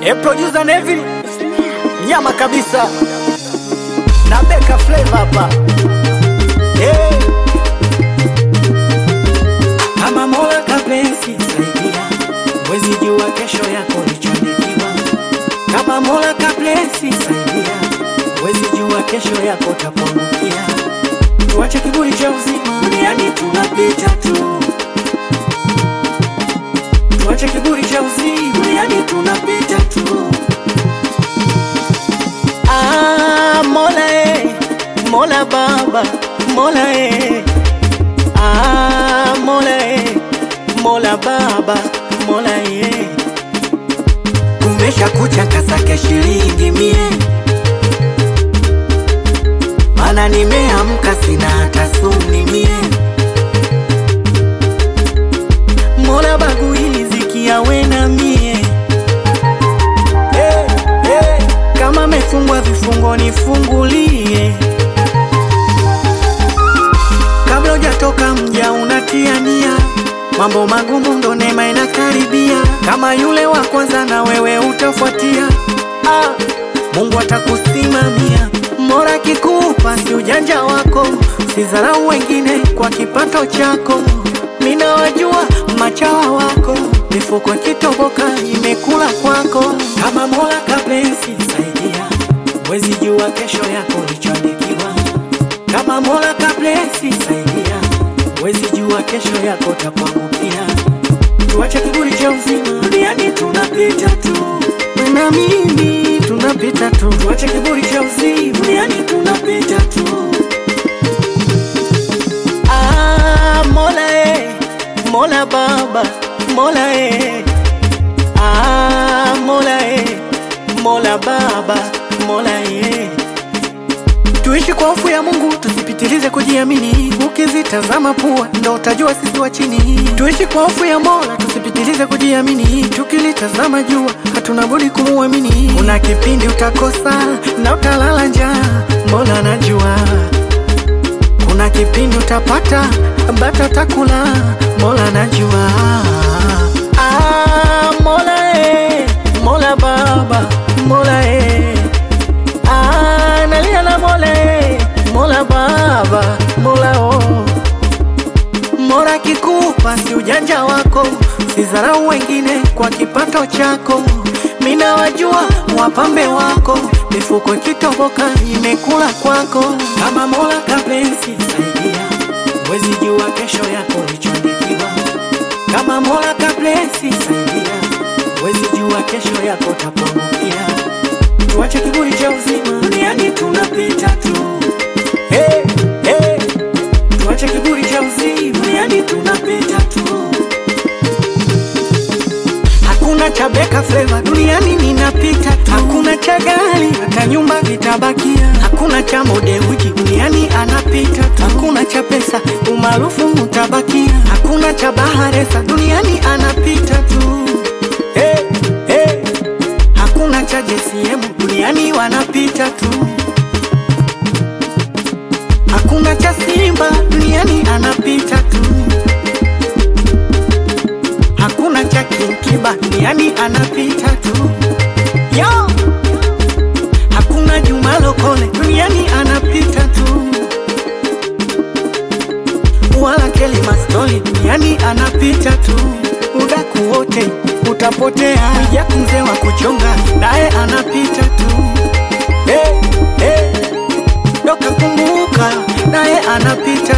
Producer Neville nyama kabisa na Beka Flavor hapa. Kama Mola kapenzi saidia, mwezi jua kesho yako lichonikiwa. Kama Mola kapenzi saidia, mwezi jua kesho yako tapongukia. Tuache kiburi cha uzima, duniani tunapita tu. Tuache kiburi cha uzima, duniani tunapita tu. Mola Mola Baba, Mola Mola Baba, Mola Kumesha kucha kasake shilingi mie, mana nimeamka sina hata suni mie. Mola bagui ziki ya wena mie. Kama mefungwa vifungo nifungulie. Kabla hujatoka mja unatia nia, mambo magumu ndo neema inakaribia. Kama yule wa kwanza na wewe utafuatia, Mungu atakusimamia. Mola kikupa si ujanja wako, usidharau wengine kwa kipato chako. Mina wajua machawa wako, mifuko kitoboka imekula kwako. Kama Mola kapenzi saidia, mwezi jua kesho yako lichonikiwa. Kama Mola kapenzi saidia, mwezi jua kesho yako tapongukia. Tuache kiburi cha uzima, duniani tunapita tu. Na mimi tunapita tu. Tuache kiburi cha uzima, duniani tunapita tu. Mola Baba, Mola Mola Baba, Mola Tuishi kwa hofu ya Mungu, tusipitilize kujiamini. Ukizitazama pua ndo utajua sisi wa chini. Tuishi kwa hofu ya Mola, tusipitilize kujiamini. Tukilitazama jua hatuna budi kumuamini. Kuna kipindi utakosa na utalala njaa, Mola anajua. Kuna kipindi utapata bata takula, Mola anajua. Mola Baba, Mola nalia na Mola Baba, Mola Mola kikupa si ujanja wako, usidharau wengine kwa kipato chako. Mina wajua wapambe wako, mifuko kitoboka imekula kwako. Kama Mola kapenzi saidia, mwezi jua kesho yako lichonikiwa. Kama Mola kapenzi saidia, mwezi jua kesho yako tapongukia. Tuache kiburi cha uzima, duniani tunapita tu. Tuache kiburi cha uzima, duniani tunapita tu. Hakuna cha Beka Flavor, duniani ninapita tu. Hakuna cha gari, hata nyumba vitabakia. Hakuna cha mode wiki, duniani anapita tu. Hakuna cha pesa, umaarufu utabakia. Hakuna cha baharesa, duniani anapita tu. Hakuna cha JCM, duniani wanapita tu. Hakuna cha Simba, duniani anapita tu. Hakuna cha King Kiba, duniani anapita tu. Yo! Hakuna Juma Lokole, duniani anapita tu. Wala Kelly Mastoli, duniani anapita tu. Udaku wote utapotea, Mwijaku mzee wa kuchonga, naye anapita tu. Doka kumbuka, naye anapita